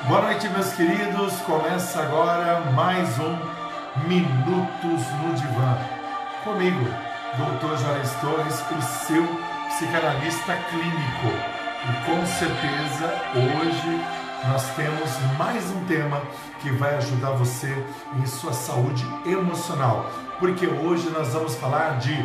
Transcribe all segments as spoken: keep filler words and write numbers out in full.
Boa noite, meus queridos. Começa agora mais um Minutos no Divã. Comigo, doutor Juarez Torres, o seu psicanalista clínico. E com certeza, hoje nós temos mais um tema que vai ajudar você em sua saúde emocional. Porque hoje nós vamos falar de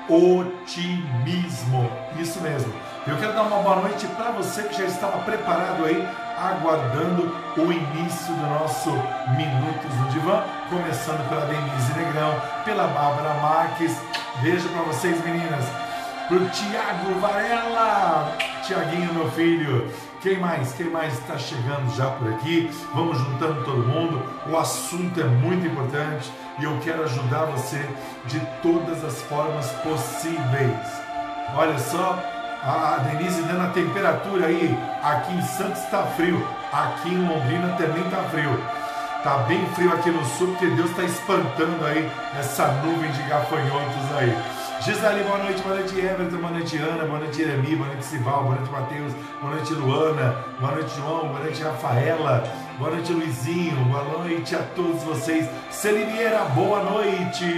otimismo. Isso mesmo. Eu quero dar uma boa noite para você que já estava preparado aí, aguardando o início do nosso Minutos no Divã, começando pela Denise Negrão, pela Bárbara Marques. Beijo para vocês, meninas. Pro Tiago Varela, Tiaguinho, meu filho. Quem mais? Quem mais está chegando já por aqui? Vamos juntando todo mundo. O assunto é muito importante e eu quero ajudar você de todas as formas possíveis. Olha só, a Denise dando a temperatura aí. Aqui em Santos está frio, aqui em Londrina também está frio. Tá bem frio aqui no sul, porque Deus está espantando aí essa nuvem de gafanhotos aí. Gisele, boa noite, boa noite Everton, boa noite Ana, boa noite Jeremi, boa noite Sival, boa noite Matheus, boa noite Luana, boa noite João, boa noite Rafaela, boa noite Luizinho, boa noite a todos vocês. Celiniera, boa noite.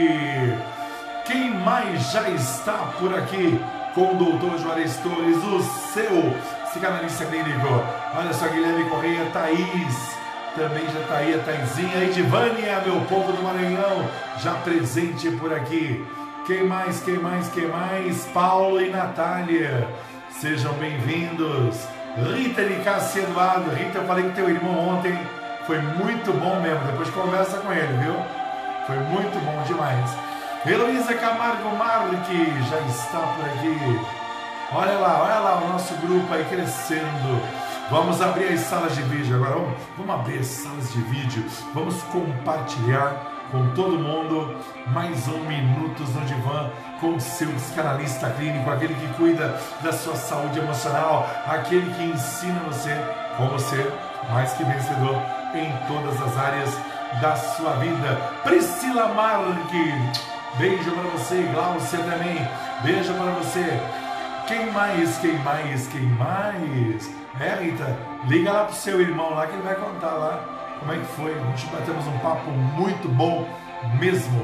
Quem mais já está por aqui com o doutor Juarez Torres, o seu psicanalista clínico? Olha só, Guilherme Correia, Thaís, também já está aí a Thaisinha, Edivânia, meu povo do Maranhão, já presente por aqui. Quem mais, quem mais, quem mais? Paulo e Natália, sejam bem-vindos. Rita de Cássia Eduardo. Rita, eu falei que teu irmão ontem foi muito bom mesmo, depois conversa com ele, viu? Foi muito bom demais. Heloísa Camargo Marque já está por aqui. Olha lá, olha lá o nosso grupo aí crescendo. Vamos abrir as salas de vídeo agora, vamos, vamos abrir as salas de vídeo, vamos compartilhar com todo mundo mais um Minutos no Divã com o seu psicanalista clínico, aquele que cuida da sua saúde emocional, aquele que ensina você como ser mais que vencedor em todas as áreas da sua vida. Priscila Marque, beijo para você. Glaucia também, beijo para você. Quem mais, quem mais, quem mais? É, Rita, liga lá pro seu irmão lá que ele vai contar lá como é que foi. Nós batemos um papo muito bom mesmo.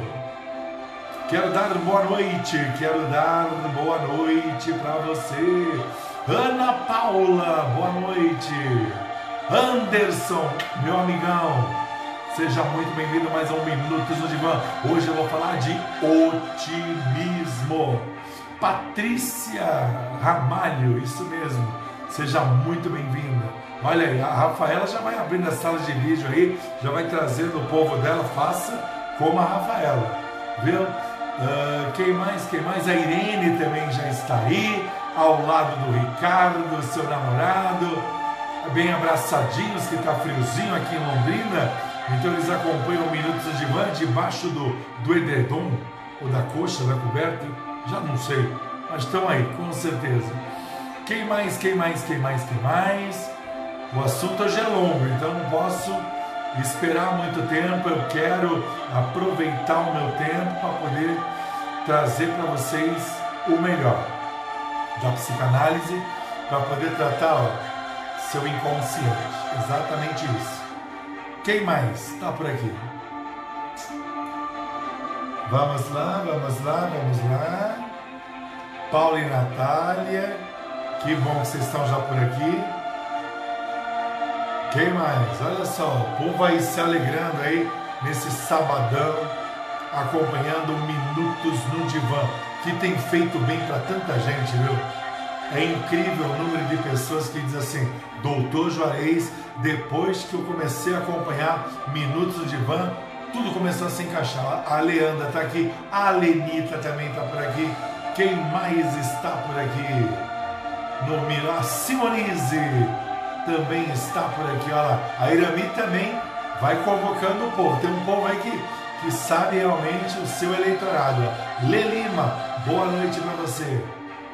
Quero dar boa noite, quero dar boa noite para você. Ana Paula, boa noite. Anderson, meu amigão, seja muito bem-vindo a mais um Minutos no Divã. Hoje eu vou falar de otimismo. Patrícia Ramalho, isso mesmo, seja muito bem-vinda. Olha aí, a Rafaela já vai abrindo as salas de vídeo aí, já vai trazendo o povo dela, faça como a Rafaela, viu? Uh, quem mais, quem mais? A Irene também já está aí, ao lado do Ricardo, seu namorado, bem abraçadinhos, que está friozinho aqui em Londrina, então eles acompanham Minutos de Divã debaixo do, do edredom, ou da coxa, da coberta, já não sei, mas estão aí, com certeza. Quem mais, quem mais, quem mais, quem mais? O assunto hoje é longo, então não posso esperar muito tempo. Eu quero aproveitar o meu tempo para poder trazer para vocês o melhor da psicanálise, para poder tratar ó, seu inconsciente. Exatamente isso. Quem mais está por aqui? Vamos lá, vamos lá, vamos lá. Paulo e Natália, que bom que vocês estão já por aqui. Quem mais? Olha só, o povo aí se alegrando aí nesse sabadão, acompanhando Minutos no Divã, que tem feito bem para tanta gente, viu? É incrível o número de pessoas que dizem assim, doutor Juarez, depois que eu comecei a acompanhar Minutos no Divã, tudo começou a se encaixar. A Leandra está aqui, a Lenita também está por aqui. Quem mais está por aqui? No, a Simonize também está por aqui, olha lá. A Irami também vai convocando o povo. Tem um povo aí que, que sabe realmente o seu eleitorado. Lelima, boa noite para você.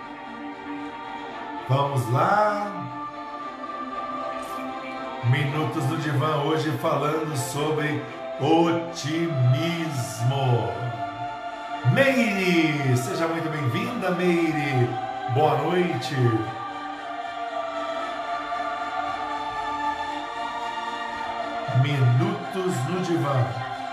Vamos lá. Minutos do Divã hoje falando sobre otimismo. Meire, seja muito bem-vinda, Meire. Boa noite. Minutos no Divã.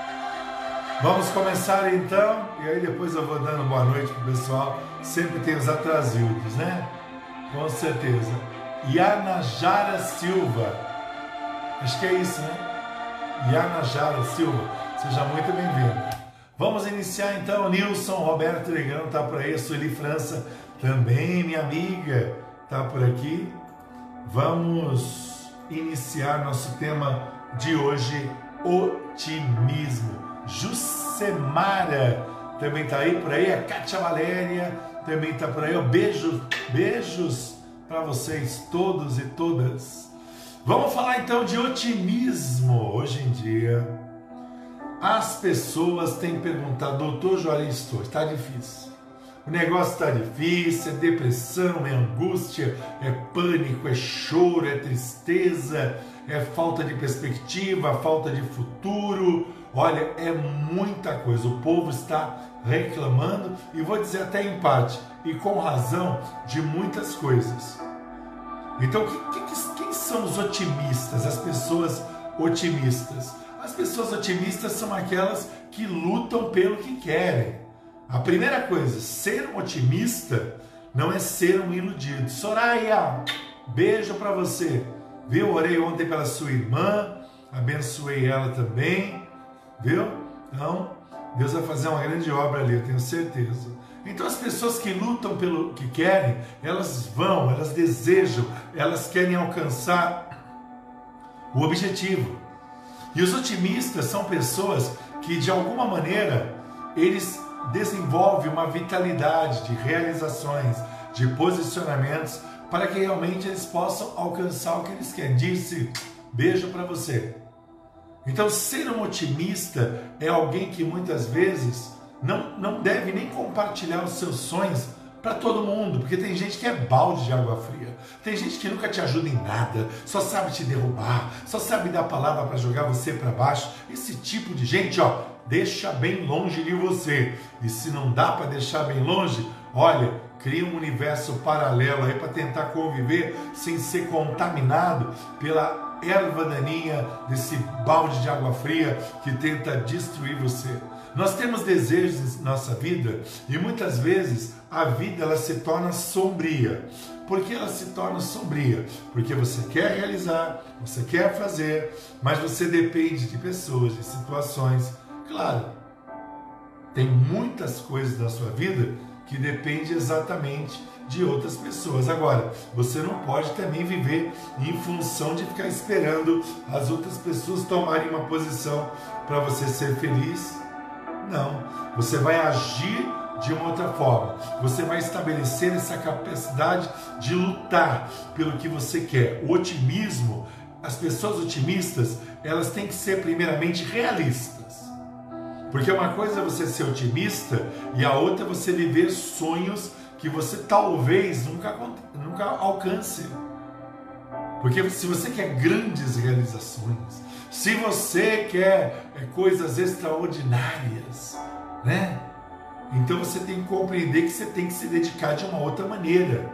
Vamos começar então, e aí depois eu vou dando boa noite pro pessoal. Sempre tem os atrasildos, né? Com certeza. Yanajara Silva. Acho que é isso, né? Yanajara Silva. Seja muito bem-vindo. Vamos iniciar então. Nilson Roberto Legrão está por aí. A Sueli França também, minha amiga, está por aqui. Vamos iniciar nosso tema de hoje, otimismo. Jucemara também está aí por aí. A Kátia Valéria também está por aí. Beijos, beijos para vocês todos e todas. Vamos falar então de otimismo. Hoje em dia, as pessoas têm perguntado, doutor Juarez Torres, está difícil. O negócio está difícil, é depressão, é angústia, é pânico, é choro, é tristeza, é falta de perspectiva, falta de futuro. Olha, é muita coisa. O povo está reclamando, e vou dizer até em parte, e com razão, de muitas coisas. Então, que, que, quem são os otimistas, as pessoas otimistas? As pessoas otimistas são aquelas que lutam pelo que querem. A primeira coisa, ser um otimista não é ser um iludido. Soraya, beijo para você. Viu? Orei ontem pela sua irmã, abençoei ela também. Viu? Então, Deus vai fazer uma grande obra ali, eu tenho certeza. Então as pessoas que lutam pelo que querem, elas vão, elas desejam, elas querem alcançar o objetivo. E os otimistas são pessoas que, de alguma maneira, eles desenvolvem uma vitalidade de realizações, de posicionamentos, para que realmente eles possam alcançar o que eles querem. Disse, beijo para você. Então, ser um otimista é alguém que muitas vezes não, não deve nem compartilhar os seus sonhos para todo mundo, porque tem gente que é balde de água fria, tem gente que nunca te ajuda em nada, só sabe te derrubar, só sabe dar palavra para jogar você para baixo. Esse tipo de gente, ó, deixa bem longe de você. E se não dá para deixar bem longe, olha, cria um universo paralelo aí para tentar conviver sem ser contaminado pela erva daninha desse balde de água fria que tenta destruir você. Nós temos desejos em nossa vida e muitas vezes a vida ela se torna sombria. Por que ela se torna sombria? Porque você quer realizar, você quer fazer, mas você depende de pessoas, de situações. Claro, tem muitas coisas na sua vida que dependem exatamente de outras pessoas. Agora, você não pode também viver em função de ficar esperando as outras pessoas tomarem uma posição para você ser feliz. Não, você vai agir de uma outra forma. Você vai estabelecer essa capacidade de lutar pelo que você quer. O otimismo, as pessoas otimistas, elas têm que ser primeiramente realistas. Porque uma coisa é você ser otimista e a outra é você viver sonhos que você talvez nunca, nunca alcance. Porque se você quer grandes realizações, se você quer coisas extraordinárias, né? Então você tem que compreender que você tem que se dedicar de uma outra maneira,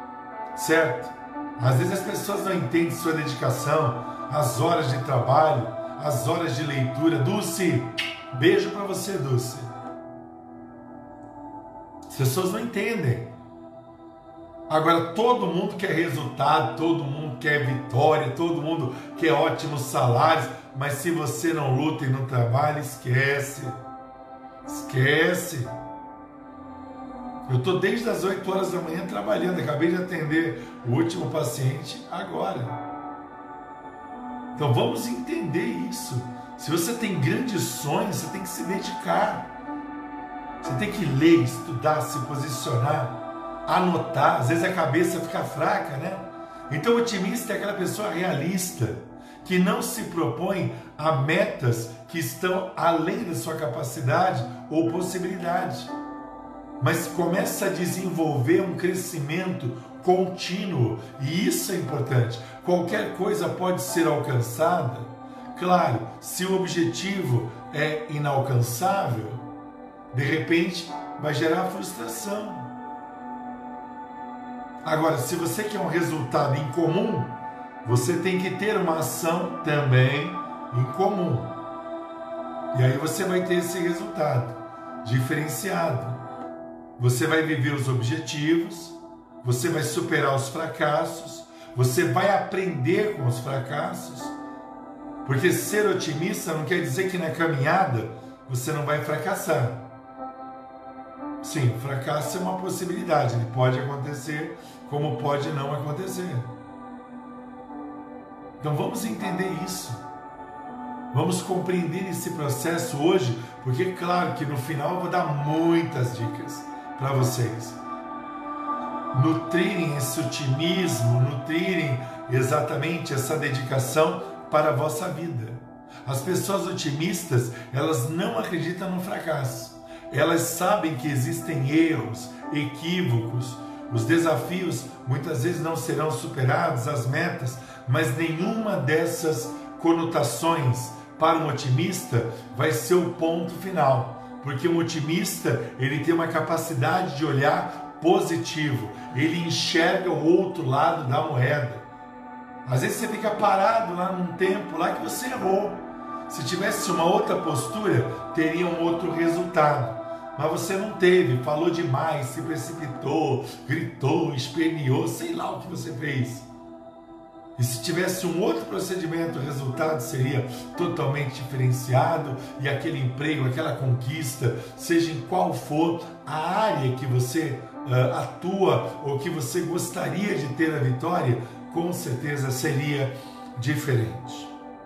certo? Às vezes as pessoas não entendem sua dedicação, as horas de trabalho, as horas de leitura. Dulce, beijo para você, Dulce. As pessoas não entendem. Agora todo mundo quer resultado, todo mundo quer vitória, todo mundo quer ótimos salários, mas se você não luta e não trabalha, esquece. Esquece. Eu estou desde as oito horas da manhã trabalhando, acabei de atender o último paciente agora. Então vamos entender isso. Se você tem grandes sonhos, você tem que se dedicar. Você tem que ler, estudar, se posicionar, anotar. Às vezes a cabeça fica fraca, né? Então o otimista é aquela pessoa realista, que não se propõe a metas que estão além da sua capacidade ou possibilidade, mas começa a desenvolver um crescimento contínuo, e isso é importante. Qualquer coisa pode ser alcançada. Claro, se o objetivo é inalcançável, de repente vai gerar frustração. Agora, se você quer um resultado incomum, você tem que ter uma ação também em comum. E aí você vai ter esse resultado diferenciado. Você vai viver os objetivos, você vai superar os fracassos, você vai aprender com os fracassos, porque ser otimista não quer dizer que na caminhada você não vai fracassar. Sim, fracasso é uma possibilidade, ele pode acontecer, como pode não acontecer. Então vamos entender isso. Vamos compreender esse processo hoje, porque claro que no final eu vou dar muitas dicas para vocês. Nutrirem esse otimismo, nutrirem exatamente essa dedicação para a vossa vida. As pessoas otimistas, elas não acreditam no fracasso. Elas sabem que existem erros, equívocos, os desafios muitas vezes não serão superados, as metas, mas nenhuma dessas conotações para um otimista vai ser o ponto final, porque um otimista ele tem uma capacidade de olhar positivo, ele enxerga o outro lado da moeda. Às vezes você fica parado lá num tempo lá que você errou. Se tivesse uma outra postura, teria um outro resultado. Mas você não teve, falou demais, se precipitou, gritou, esperneou, sei lá o que você fez. E se tivesse um outro procedimento, o resultado seria totalmente diferenciado e aquele emprego, aquela conquista, seja em qual for a área que você uh, atua ou que você gostaria de ter a vitória, com certeza seria diferente.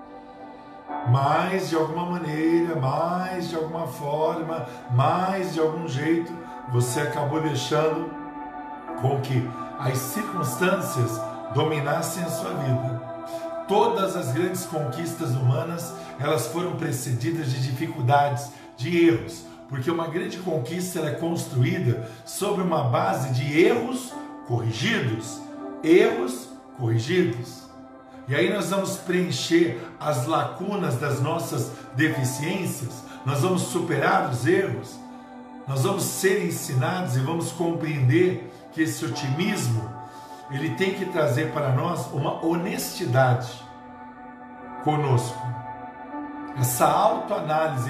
Mas de alguma maneira, mais de alguma forma, mais de algum jeito, você acabou deixando com que as circunstâncias dominassem a sua vida. Todas as grandes conquistas humanas, elas foram precedidas de dificuldades, de erros, porque uma grande conquista ela é construída sobre uma base de erros corrigidos, erros corrigidos. E aí nós vamos preencher as lacunas das nossas deficiências, nós vamos superar os erros, nós vamos ser ensinados e vamos compreender que esse otimismo, ele tem que trazer para nós uma honestidade conosco. Essa autoanálise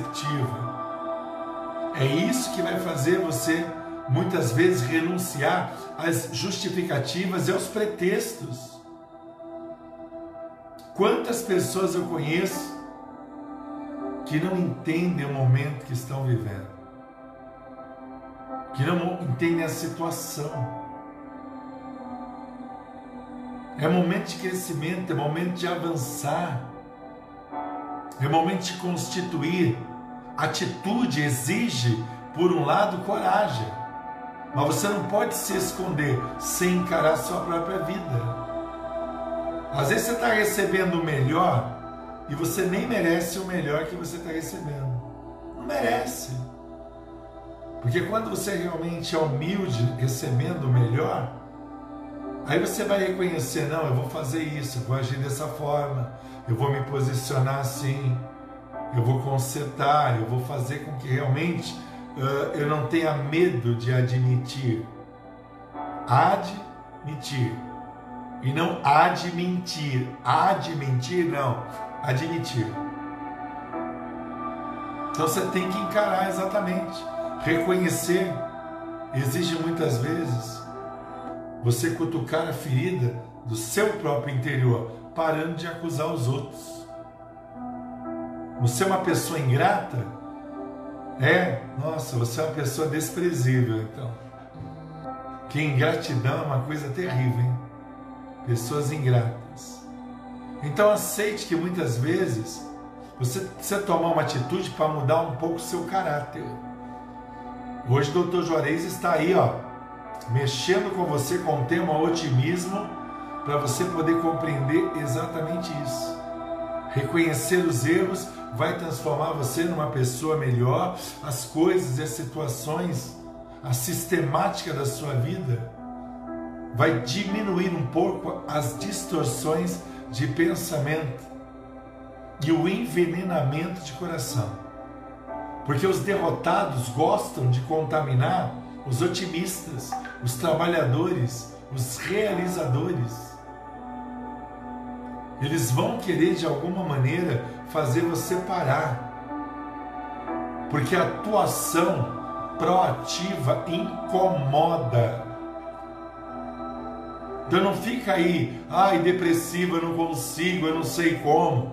perceptiva. É isso que vai fazer você, muitas vezes, renunciar às justificativas e aos pretextos. Quantas pessoas eu conheço que não entendem o momento que estão vivendo, que não entendem a situação. É momento de crescimento, é momento de avançar, é momento de constituir. Atitude exige, por um lado, coragem, mas você não pode se esconder sem encarar a sua própria vida. Às vezes você está recebendo o melhor e você nem merece o melhor que você está recebendo. Não merece. Porque quando você realmente é humilde recebendo o melhor, aí você vai reconhecer, não, eu vou fazer isso, eu vou agir dessa forma, eu vou me posicionar assim, eu vou consertar, eu vou fazer com que realmente uh, eu não tenha medo de admitir. Admitir. E não admitir. Admitir, não. Admitir. Então você tem que encarar exatamente. Reconhecer exige muitas vezes você cutucar a ferida do seu próprio interior, parando de acusar os outros. Você é uma pessoa ingrata? É? Nossa, você é uma pessoa desprezível, então. Que ingratidão é uma coisa terrível, hein? Pessoas ingratas. Então aceite que muitas vezes você precisa tomar uma atitude para mudar um pouco o seu caráter. Hoje o doutor Juarez está aí, ó, mexendo com você com o tema otimismo, para você poder compreender exatamente isso. Reconhecer os erros vai transformar você numa pessoa melhor. As coisas e as situações, a sistemática da sua vida vai diminuir um pouco as distorções de pensamento e o envenenamento de coração. Porque os derrotados gostam de contaminar os otimistas, os trabalhadores, os realizadores. Eles vão querer de alguma maneira fazer você parar. Porque a tua ação proativa incomoda. Então não fica aí, ai, depressivo, eu não consigo, eu não sei como.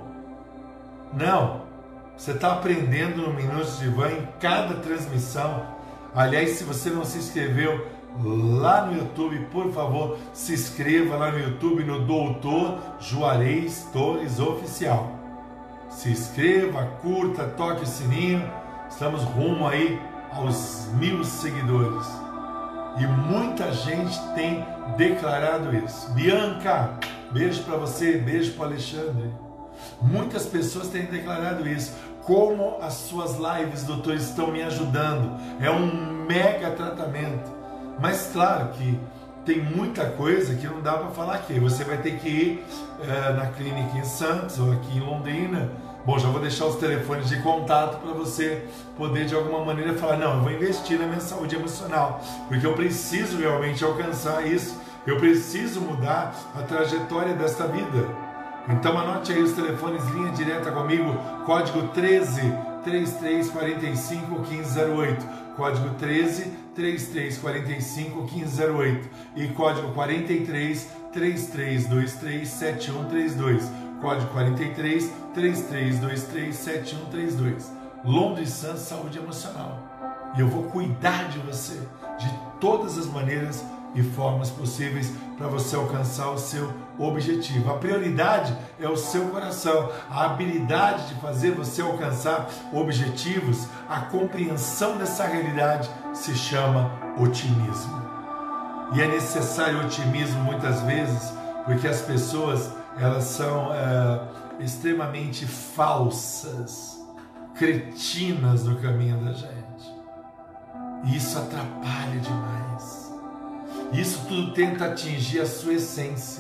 Não, você está aprendendo no Minutos de Divã em cada transmissão. Aliás, se você não se inscreveu lá no YouTube, por favor, se inscreva lá no YouTube no Doutor Juarez Torres Oficial. Se inscreva, curta, toque o sininho. Estamos rumo aí aos mil seguidores. E muita gente tem declarado isso. Bianca, beijo para você, beijo para Alexandre. Muitas pessoas têm declarado isso. Como as suas lives, doutor, estão me ajudando. É um mega tratamento. Mas claro que tem muita coisa que não dá para falar aqui. Você vai ter que ir é, na clínica em Santos ou aqui em Londrina. Bom, já vou deixar os telefones de contato para você poder de alguma maneira falar, não, eu vou investir na minha saúde emocional, porque eu preciso realmente alcançar isso, eu preciso mudar a trajetória desta vida. Então anote aí os telefones, linha direta comigo, código treze, trinta e três quarenta e cinco, quinze zero oito, código treze, trinta e três quarenta e cinco, quinze zero oito e código quarenta e três, trinta e três vinte e três, sete um três dois. Código quarenta e três, trinta e três vinte e três, sete um três dois. Londres Santos Saúde Emocional. E eu vou cuidar de você de todas as maneiras e formas possíveis para você alcançar o seu objetivo. A prioridade é o seu coração. A habilidade de fazer você alcançar objetivos, a compreensão dessa realidade se chama otimismo. E é necessário otimismo muitas vezes porque as pessoas elas são é, extremamente falsas, cretinas no caminho da gente. E isso atrapalha demais. Isso tudo tenta atingir a sua essência.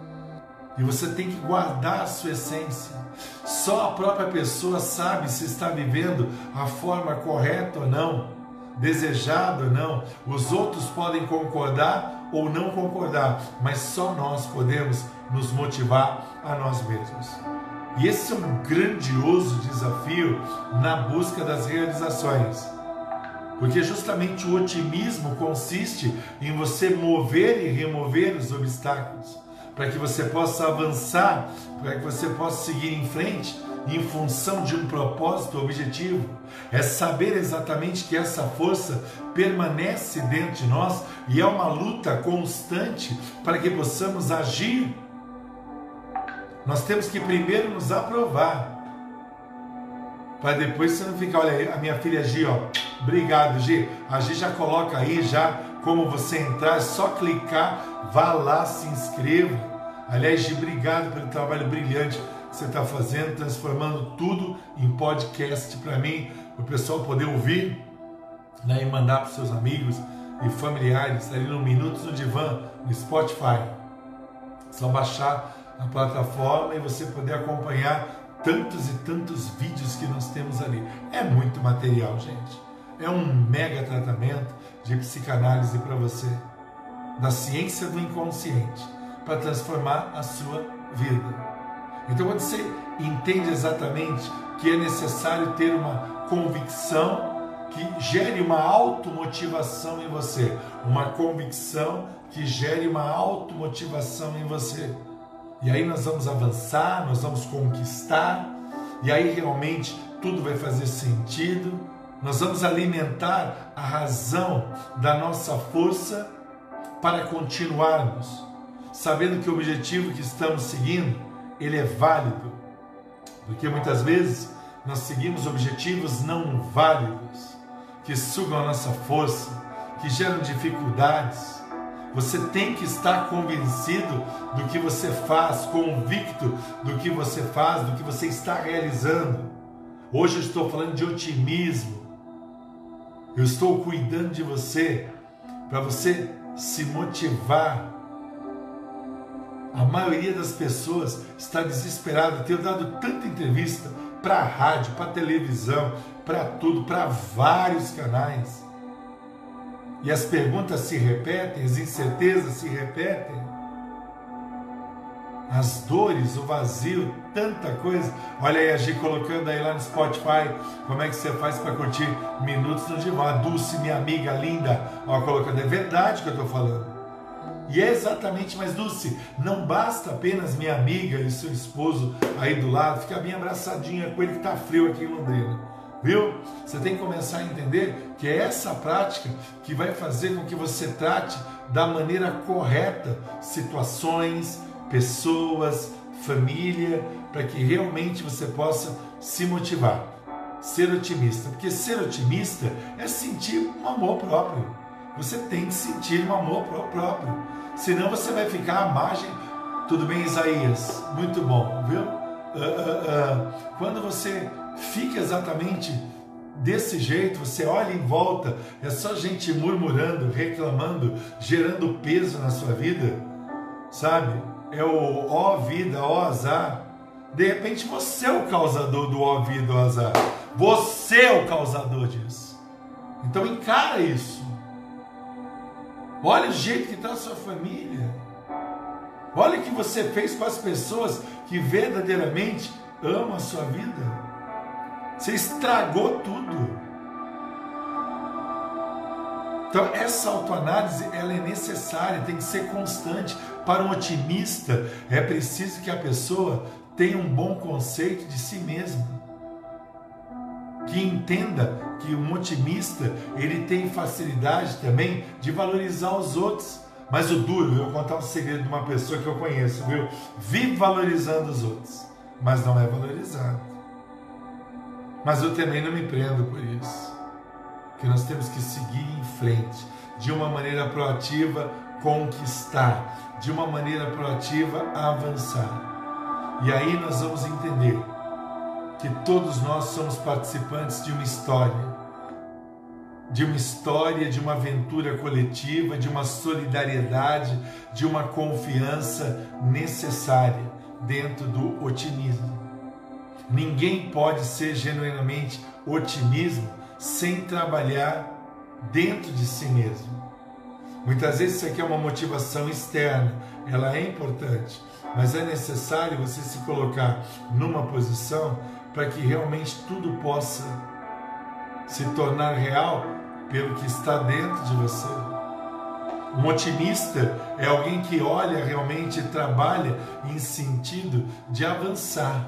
E você tem que guardar a sua essência. Só a própria pessoa sabe se está vivendo a forma correta ou não, desejada ou não. Os outros podem concordar ou não concordar, mas só nós podemos nos motivar a nós mesmos. E esse é um grandioso desafio na busca das realizações, porque justamente o otimismo consiste em você mover e remover os obstáculos, para que você possa avançar, para que você possa seguir em frente em função de um propósito objetivo. É saber exatamente que essa força permanece dentro de nós e é uma luta constante para que possamos agir. Nós temos que primeiro nos aprovar, para depois você não ficar, olha aí, a minha filha Gi, ó, obrigado Gi, a Gi já coloca aí já como você entrar, é só clicar, vá lá, se inscreva. Aliás, Gi, obrigado pelo trabalho brilhante que você está fazendo, transformando tudo em podcast para mim, para o pessoal poder ouvir, né, e mandar para os seus amigos e familiares, ali no Minutos no Divã, no Spotify. É só baixar a plataforma e você poder acompanhar tantos e tantos vídeos que nós temos ali. É muito material, gente. É um mega tratamento de psicanálise para você, da ciência do inconsciente, para transformar a sua vida. Então, quando você entende exatamente que é necessário ter uma convicção que gere uma automotivação em você, uma convicção que gere uma automotivação em você. E aí nós vamos avançar, nós vamos conquistar, e aí realmente tudo vai fazer sentido. Nós vamos alimentar a razão da nossa força para continuarmos, sabendo que o objetivo que estamos seguindo, ele é válido. Porque muitas vezes nós seguimos objetivos não válidos, que sugam a nossa força, que geram dificuldades. Você tem que estar convencido do que você faz, convicto do que você faz, do que você está realizando. Hoje eu estou falando de otimismo. Eu estou cuidando de você, para você se motivar. A maioria das pessoas está desesperada. Tenho dado tanta entrevista para a rádio, para a televisão, para tudo, para vários canais. E as perguntas se repetem, as incertezas se repetem. as dores, o vazio, tanta coisa. Olha aí a Gi colocando aí lá no Spotify como é que você faz para curtir Minutos no Divã. A Dulce, minha amiga linda, ó, colocando, é verdade que eu estou falando. E é exatamente, mas Dulce, não basta apenas minha amiga e seu esposo aí do lado, ficar bem abraçadinha com ele que está frio aqui em Londrina, viu? Você tem que começar a entender que é essa prática que vai fazer com que você trate da maneira correta situações, pessoas, família, para que realmente você possa se motivar, ser otimista, porque ser otimista é sentir um amor próprio. Você tem que sentir um amor próprio, senão você vai ficar à margem. Tudo bem, Isaías? Muito bom, viu? Uh, uh, uh, quando você fica exatamente desse jeito, você olha em volta, é só gente murmurando, reclamando, gerando peso na sua vida, sabe? É o ó vida, ó azar. De repente você é o causador do ó vida, ó azar. Você é o causador disso. Então encara isso. Olha o jeito que está a sua família. Olha o que você fez com as pessoas que verdadeiramente amam a sua vida. Você estragou tudo. Então essa autoanálise ela é necessária, tem que ser constante. Para um otimista é preciso que a pessoa tenha um bom conceito de si mesma, que entenda que um otimista ele tem facilidade também de valorizar os outros. Mas o duro, eu vou contar um segredo de uma pessoa que eu conheço, viu? Vive valorizando os outros, mas não é valorizado. Mas eu também não me prendo por isso, que nós temos que seguir em frente, de uma maneira proativa, conquistar, de uma maneira proativa, avançar. E aí nós vamos entender que todos nós somos participantes de uma história, de uma história, de uma aventura coletiva, de uma solidariedade, de uma confiança necessária dentro do otimismo. Ninguém pode ser genuinamente otimismo sem trabalhar dentro de si mesmo. Muitas vezes isso aqui é uma motivação externa, ela é importante, mas é necessário você se colocar numa posição para que realmente tudo possa se tornar real pelo que está dentro de você. Um otimista é alguém que olha realmente e trabalha em sentido de avançar.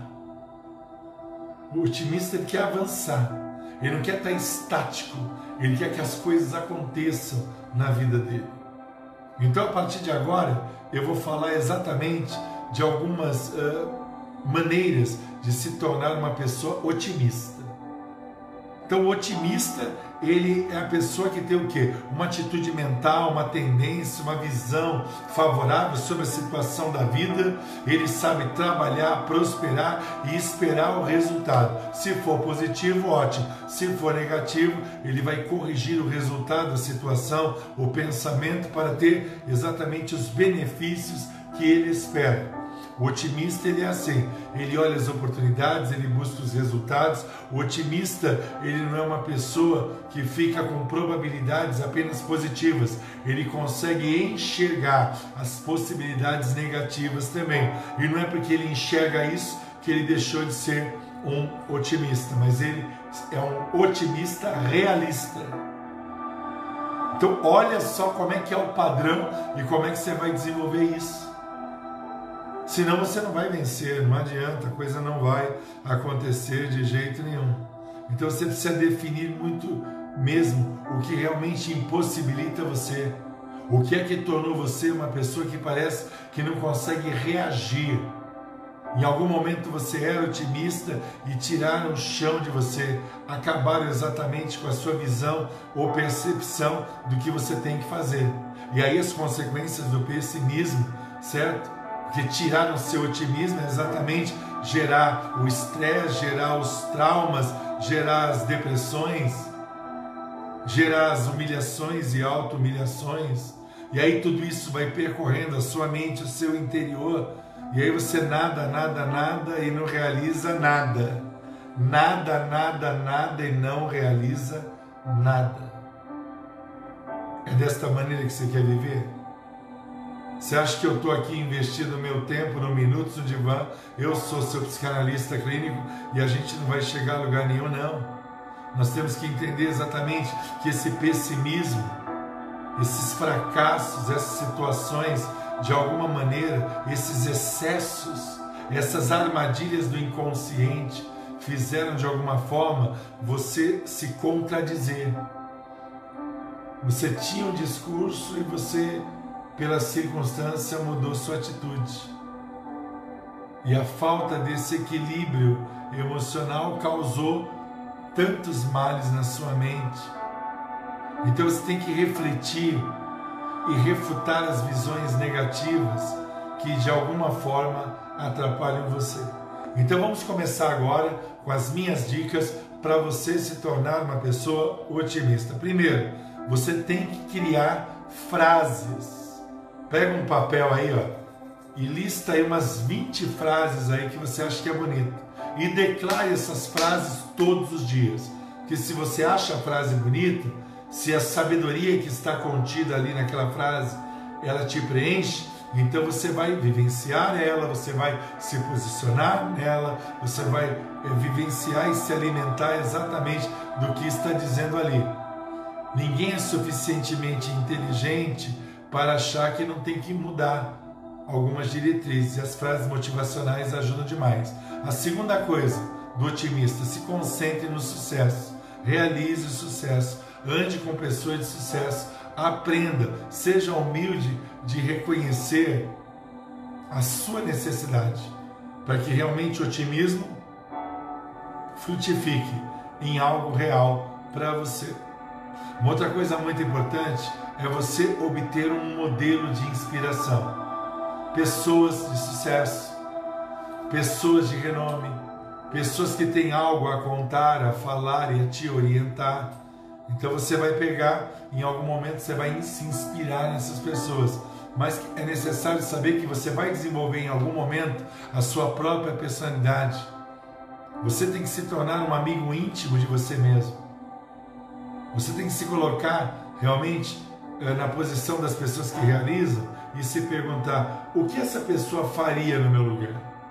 O otimista quer avançar, ele não quer estar estático, ele quer que as coisas aconteçam na vida dele. Então, a partir de agora, eu vou falar exatamente de algumas uh, maneiras de se tornar uma pessoa otimista. Então, o otimista, ele é a pessoa que tem o quê? Uma atitude mental, uma tendência, uma visão favorável sobre a situação da vida. Ele sabe trabalhar, prosperar e esperar o resultado. Se for positivo, ótimo. Se for negativo, ele vai corrigir o resultado da situação, o pensamento, para ter exatamente os benefícios que ele espera. O otimista, ele é assim, ele olha as oportunidades, ele busca os resultados. O otimista, ele não é uma pessoa que fica com probabilidades apenas positivas, ele consegue enxergar as possibilidades negativas também. E não é porque ele enxerga isso que ele deixou de ser um otimista, mas ele é um otimista realista. Então olha só como é que é o padrão e como é que você vai desenvolver isso. Senão você não vai vencer, não adianta, a coisa não vai acontecer de jeito nenhum. Então você precisa definir muito mesmo o que realmente impossibilita você. O que é que tornou você uma pessoa que parece que não consegue reagir. Em algum momento você era otimista e tiraram o chão de você, acabaram exatamente com a sua visão ou percepção do que você tem que fazer. E aí as consequências do pessimismo, certo? Porque tirar o seu otimismo é exatamente gerar o estresse, gerar os traumas, gerar as depressões, gerar as humilhações e auto-humilhações. E aí tudo isso vai percorrendo a sua mente, o seu interior. E aí você nada, nada, nada e não realiza nada. Nada, nada, nada e não realiza nada. É desta maneira que você quer viver? Você acha que eu estou aqui investindo meu tempo no Minutos no Divã? Eu sou seu psicanalista clínico e a gente não vai chegar a lugar nenhum, não. Nós temos que entender exatamente que esse pessimismo, esses fracassos, essas situações, de alguma maneira, esses excessos, essas armadilhas do inconsciente, fizeram de alguma forma você se contradizer. Você tinha um discurso e você, pela circunstância, mudou sua atitude. E a falta desse equilíbrio emocional causou tantos males na sua mente. Então você tem que refletir e refutar as visões negativas que de alguma forma atrapalham você. Então vamos começar agora com as minhas dicas para você se tornar uma pessoa otimista. Primeiro, você tem que criar frases. Pega um papel aí, ó, e lista aí umas vinte frases aí que você acha que é bonito. E declare essas frases todos os dias. Porque se você acha a frase bonita, se a sabedoria que está contida ali naquela frase, ela te preenche, então você vai vivenciar ela, você vai se posicionar nela, você vai é, vivenciar e se alimentar exatamente do que está dizendo ali. Ninguém é suficientemente inteligente para achar que não tem que mudar algumas diretrizes, e as frases motivacionais ajudam demais. A segunda coisa do otimista: se concentre no sucesso, realize o sucesso, ande com pessoas de sucesso, aprenda, seja humilde de reconhecer a sua necessidade, para que realmente o otimismo frutifique em algo real para você. Uma outra coisa muito importante é você obter um modelo de inspiração. Pessoas de sucesso, pessoas de renome, pessoas que têm algo a contar, a falar e a te orientar. Então você vai pegar, em algum momento você vai se inspirar nessas pessoas, mas é necessário saber que você vai desenvolver em algum momento a sua própria personalidade. Você tem que se tornar um amigo íntimo de você mesmo. Você tem que se colocar realmente na posição das pessoas que realizam e se perguntar: o que essa pessoa faria no meu lugar?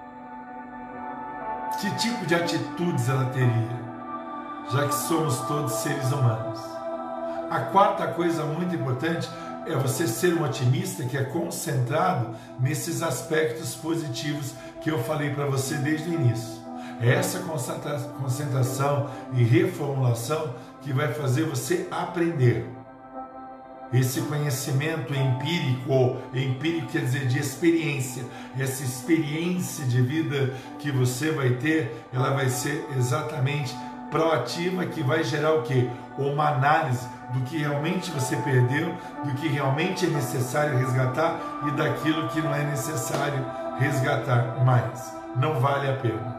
Que tipo de atitudes ela teria? Já que somos todos seres humanos. A quarta coisa muito importante é você ser um otimista que é concentrado nesses aspectos positivos que eu falei para você desde o início. É essa concentração e reformulação que vai fazer você aprender. Esse conhecimento empírico, empírico quer dizer de experiência, essa experiência de vida que você vai ter, ela vai ser exatamente proativa, que vai gerar o quê? Uma análise do que realmente você perdeu, do que realmente é necessário resgatar e daquilo que não é necessário resgatar mais. Não vale a pena.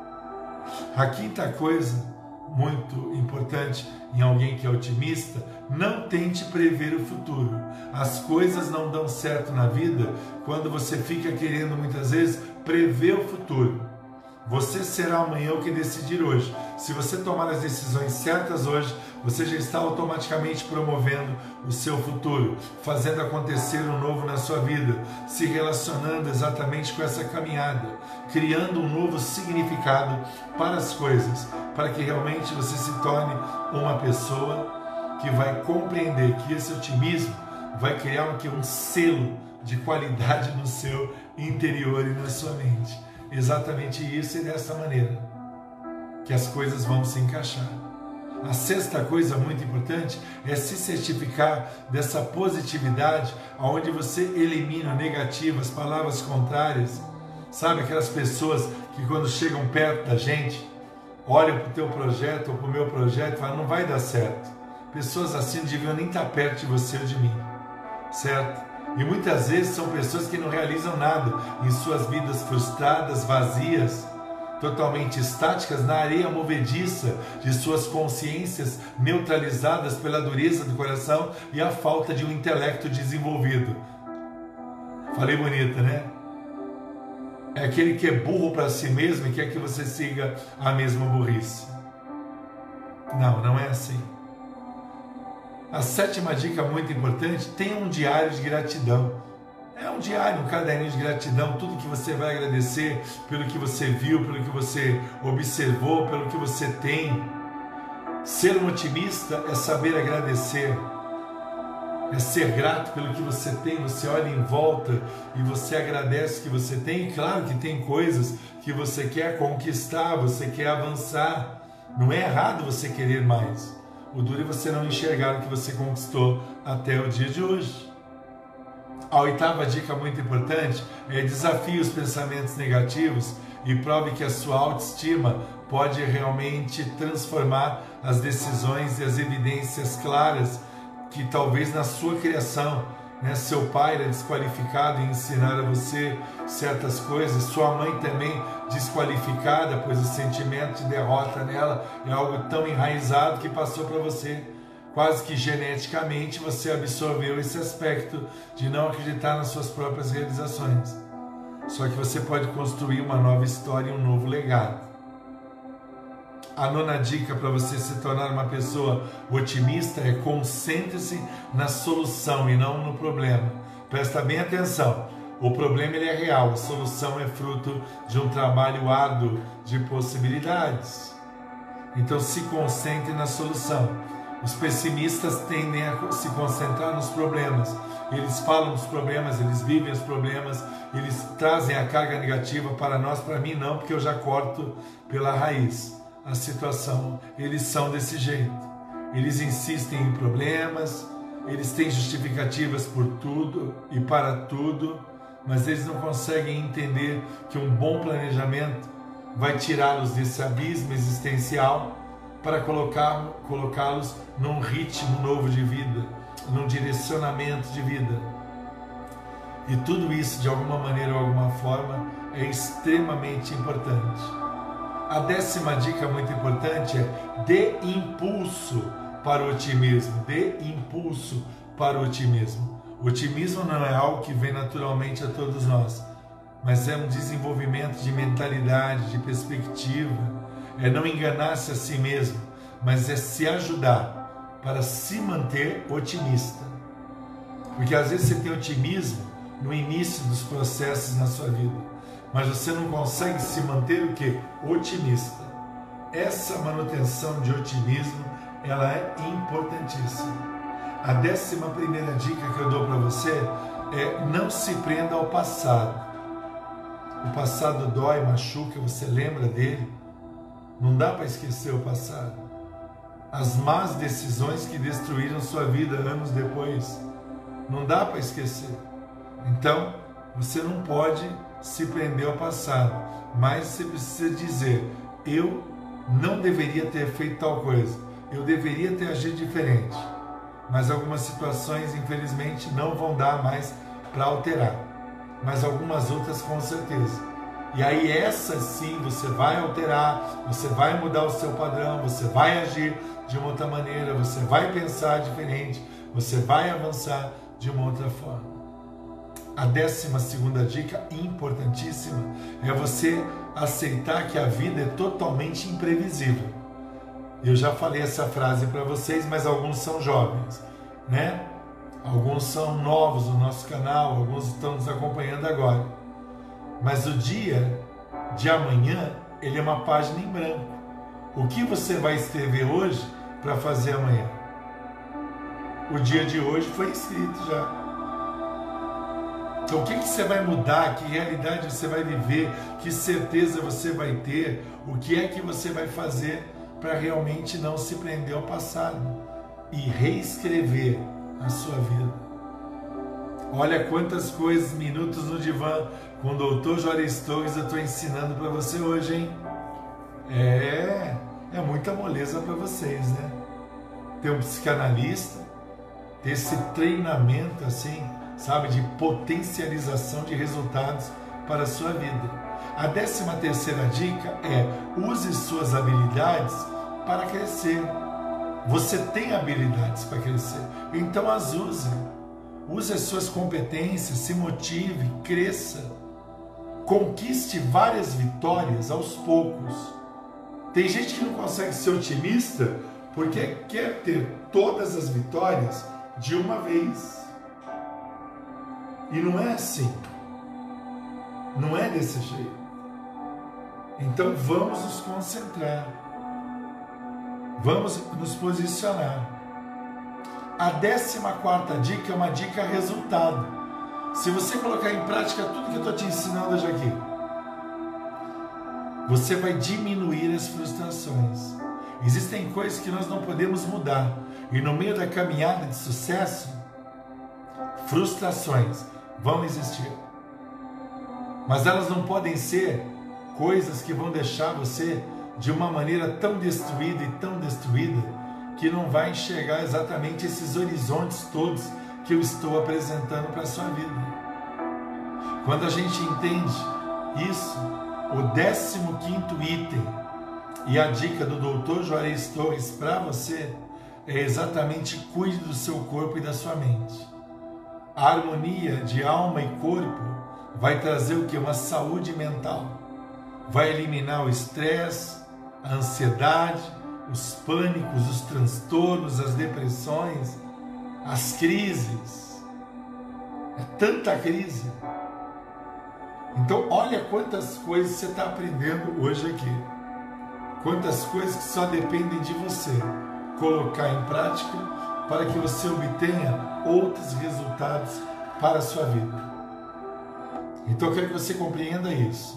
A quinta coisa muito importante em alguém que é otimista: não tente prever o futuro. As coisas não dão certo na vida quando você fica querendo muitas vezes prever o futuro. Você será amanhã o que decidir hoje. Se você tomar as decisões certas hoje, você já está automaticamente promovendo o seu futuro, fazendo acontecer um novo na sua vida, se relacionando exatamente com essa caminhada, criando um novo significado para as coisas, para que realmente você se torne uma pessoa que vai compreender que esse otimismo vai criar um, um selo de qualidade no seu interior e na sua mente. Exatamente isso, e dessa maneira que as coisas vão se encaixar. A sexta coisa muito importante é se certificar dessa positividade, onde você elimina negativas, palavras contrárias. Sabe, aquelas pessoas que quando chegam perto da gente, olham para o teu projeto ou para o meu projeto e falam: não vai dar certo. Pessoas assim não deviam nem estar perto de você ou de mim, certo? E muitas vezes são pessoas que não realizam nada em suas vidas, frustradas, vazias, totalmente estáticas, na areia movediça de suas consciências neutralizadas pela dureza do coração e a falta de um intelecto desenvolvido. Falei bonita, né? É aquele que é burro para si mesmo e quer que você siga a mesma burrice. Não, não é assim. A sétima dica muito importante: tenha um diário de gratidão. É um diário, um caderninho de gratidão, tudo que você vai agradecer pelo que você viu, pelo que você observou, pelo que você tem. Ser um otimista é saber agradecer, é ser grato pelo que você tem. Você olha em volta e você agradece o que você tem. E claro que tem coisas que você quer conquistar, você quer avançar. Não é errado você querer mais. O duro é você não enxergar o que você conquistou até o dia de hoje. A oitava dica muito importante é desafie os pensamentos negativos e prove que a sua autoestima pode realmente transformar as decisões e as evidências claras que talvez na sua criação, né, seu pai era desqualificado em ensinar a você certas coisas, sua mãe também desqualificada, pois o sentimento de derrota nela é algo tão enraizado que passou para você. Quase que geneticamente você absorveu esse aspecto de não acreditar nas suas próprias realizações. Só que você pode construir uma nova história e um novo legado. A nona dica para você se tornar uma pessoa otimista é concentre-se na solução e não no problema. Presta bem atenção, o problema ele é real, a solução é fruto de um trabalho árduo de possibilidades. Então se concentre na solução. Os pessimistas tendem a se concentrar nos problemas. Eles falam dos problemas, eles vivem os problemas, eles trazem a carga negativa para nós. Para mim não, porque eu já corto pela raiz a situação. Eles são desse jeito. Eles insistem em problemas, eles têm justificativas por tudo e para tudo, mas eles não conseguem entender que um bom planejamento vai tirá-los desse abismo existencial para colocar, colocá-los num ritmo novo de vida, num direcionamento de vida. E tudo isso, de alguma maneira ou alguma forma, é extremamente importante. A décima dica muito importante é dê impulso para o otimismo. Dê impulso para o otimismo. O otimismo não é algo que vem naturalmente a todos nós, mas é um desenvolvimento de mentalidade, de perspectiva. É não enganar-se a si mesmo, mas é se ajudar para se manter otimista. Porque às vezes você tem otimismo no início dos processos na sua vida, mas você não consegue se manter o quê? Otimista. Essa manutenção de otimismo, ela é importantíssima. A décima primeira dica que eu dou para você é não se prenda ao passado. O passado dói, machuca, você lembra dele. Não dá para esquecer o passado. As más decisões que destruíram sua vida anos depois. Não dá para esquecer. Então, você não pode se prender ao passado. Mas você precisa dizer, eu não deveria ter feito tal coisa. Eu deveria ter agido diferente. Mas algumas situações, infelizmente, não vão dar mais para alterar. Mas algumas outras com certeza. E aí essas sim você vai alterar, você vai mudar o seu padrão, você vai agir de uma outra maneira, você vai pensar diferente, você vai avançar de uma outra forma. A décima segunda dica, importantíssima, é você aceitar que a vida é totalmente imprevisível. Eu já falei essa frase para vocês, mas alguns são jovens, né? Alguns são novos no nosso canal, alguns estão nos acompanhando agora. Mas o dia de amanhã, ele é uma página em branco. O que você vai escrever hoje para fazer amanhã? O dia de hoje foi escrito já. Então o que, que você vai mudar? Que realidade você vai viver? Que certeza você vai ter? O que é que você vai fazer para realmente não se prender ao passado e reescrever a sua vida? Olha quantas coisas, minutos no divã, com o doutor Juarez Torres eu estou ensinando para você hoje, hein? É, é muita moleza para vocês, né? Ter um psicanalista, ter esse treinamento assim, sabe, de potencialização de resultados para a sua vida. A décima terceira dica é use suas habilidades para crescer. Você tem habilidades para crescer, então as use. Use as suas competências, se motive, cresça. Conquiste várias vitórias aos poucos. Tem gente que não consegue ser otimista porque quer ter todas as vitórias de uma vez. E não é assim. Não é desse jeito. Então vamos nos concentrar. Vamos nos posicionar. A décima quarta dica é uma dica resultado. Se você colocar em prática tudo que eu estou te ensinando hoje aqui, você vai diminuir as frustrações. Existem coisas que nós não podemos mudar. E no meio da caminhada de sucesso, frustrações vão existir. Mas elas não podem ser coisas que vão deixar você de uma maneira tão destruída e tão destruída que não vai enxergar exatamente esses horizontes todos que eu estou apresentando para a sua vida. Quando a gente entende isso, o décimo quinto item e a dica do doutor Juarez Torres para você é exatamente cuide do seu corpo e da sua mente. A harmonia de alma e corpo vai trazer o que? Uma saúde mental. Vai eliminar o estresse, a ansiedade, os pânicos, os transtornos, as depressões, as crises. É tanta crise. Então olha quantas coisas você está aprendendo hoje aqui. Quantas coisas que só dependem de você colocar em prática para que você obtenha outros resultados para a sua vida. Então eu quero que você compreenda isso.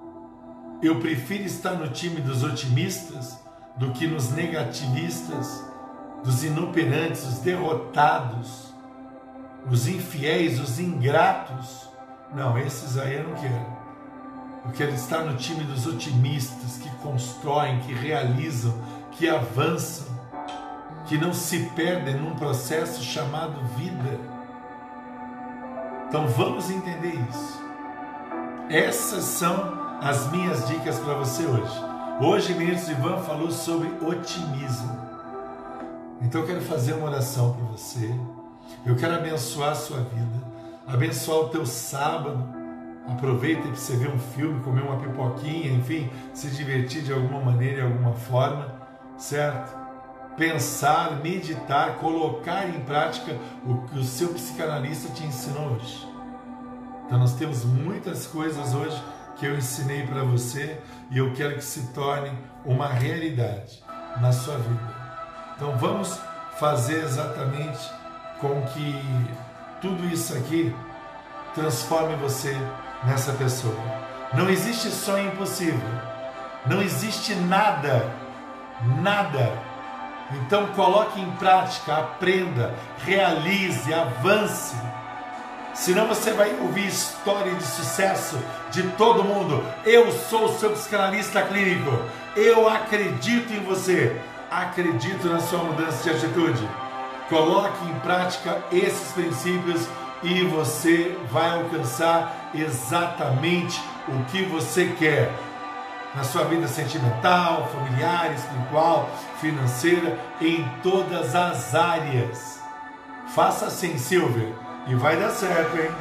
Eu prefiro estar no time dos otimistas do que nos negativistas, dos inoperantes, os derrotados, os infiéis, os ingratos. Não, esses aí eu não quero. Eu quero estar no time dos otimistas, que constroem, que realizam, que avançam, que não se perdem num processo chamado vida. Então vamos entender isso. Essas são as minhas dicas para você hoje. Hoje, ministro Ivan falou sobre otimismo. Então eu quero fazer uma oração para você. Eu quero abençoar a sua vida, abençoar o teu sábado. Aproveita para você ver um filme, comer uma pipoquinha, enfim, se divertir de alguma maneira, de alguma forma, certo? Pensar, meditar, colocar em prática o que o seu psicanalista te ensinou hoje. Então nós temos muitas coisas hoje que eu ensinei para você e eu quero que se torne uma realidade na sua vida. Então vamos fazer exatamente com que tudo isso aqui transforme você nessa pessoa. Não existe sonho impossível. Não existe nada, nada. Então coloque em prática, aprenda, realize, avance. Senão você vai ouvir história de sucesso de todo mundo. Eu sou o seu psicanalista clínico. Eu acredito em você. Acredito na sua mudança de atitude. Coloque em prática esses princípios e você vai alcançar exatamente o que você quer na sua vida sentimental, familiar, espiritual, financeira, em todas as áreas. Faça assim, Silvia, e vai dar certo, hein?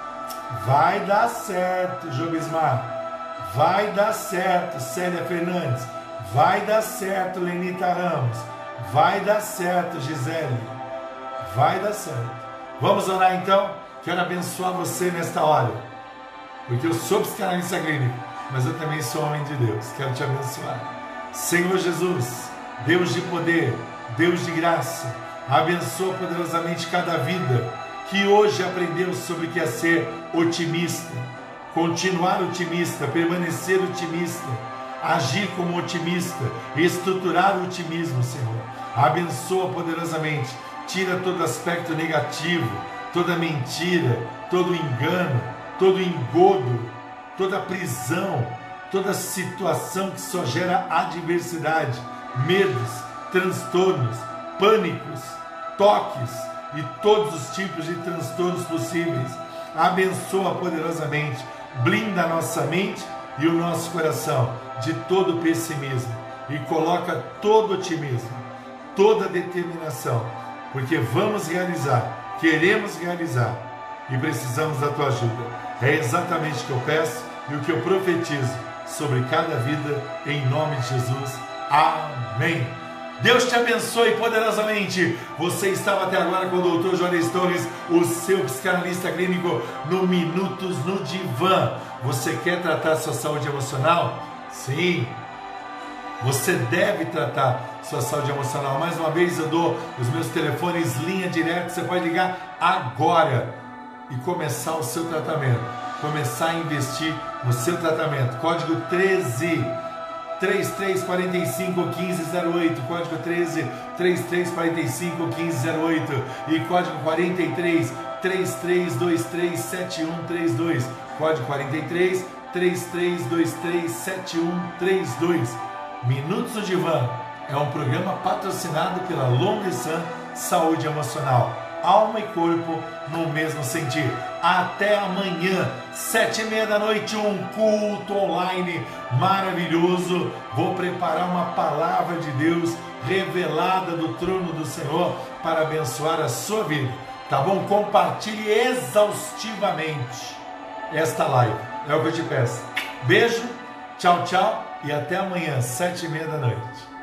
Vai dar certo, Jobismar. Vai dar certo, Célia Fernandes. Vai dar certo, Lenita Ramos. Vai dar certo, Gisele. Vai dar certo. Vamos orar então? Quero abençoar você nesta hora, porque eu sou psicanalista clínico, mas eu também sou homem de Deus. Quero te abençoar. Senhor Jesus, Deus de poder, Deus de graça, abençoa poderosamente cada vida que hoje aprendeu sobre o que é ser otimista, continuar otimista, permanecer otimista, agir como otimista, estruturar o otimismo, Senhor. Abençoa poderosamente. Tira todo aspecto negativo, toda mentira, todo engano, todo engodo, toda prisão, toda situação que só gera adversidade, medos, transtornos, pânicos, toques e todos os tipos de transtornos possíveis. Abençoa poderosamente, blinda a nossa mente e o nosso coração de todo pessimismo e coloca todo otimismo, toda determinação, porque vamos realizar, queremos realizar e precisamos da tua ajuda. É exatamente o que eu peço e o que eu profetizo sobre cada vida, em nome de Jesus. Amém. Deus te abençoe poderosamente. Você estava até agora com o doutor Juarez Torres, o seu psicanalista clínico, no Minutos no Divã. Você quer tratar sua saúde emocional? Sim. Você deve tratar sua saúde emocional. Mais uma vez eu dou os meus telefones, linha direta. Você pode ligar agora e começar o seu tratamento. Começar a investir no seu tratamento. Código treze, trinta e três quarenta e cinco, quinze zero oito. Código treze, trinta e três quarenta e cinco, quinze zero oito. E código quarenta e três, trinta e três vinte e três, setenta e um trinta e dois. Código quarenta e três, trinta e três vinte e três, setenta e um trinta e dois. Minutos no Divã é um programa patrocinado pela Long Sun Saúde Emocional. Alma e corpo no mesmo sentir. Até amanhã, sete e meia da noite, um culto online maravilhoso. Vou preparar uma palavra de Deus revelada do trono do Senhor para abençoar a sua vida. Tá bom? Compartilhe exaustivamente esta live. É o que eu te peço. Beijo, tchau, tchau e até amanhã, sete e meia da noite.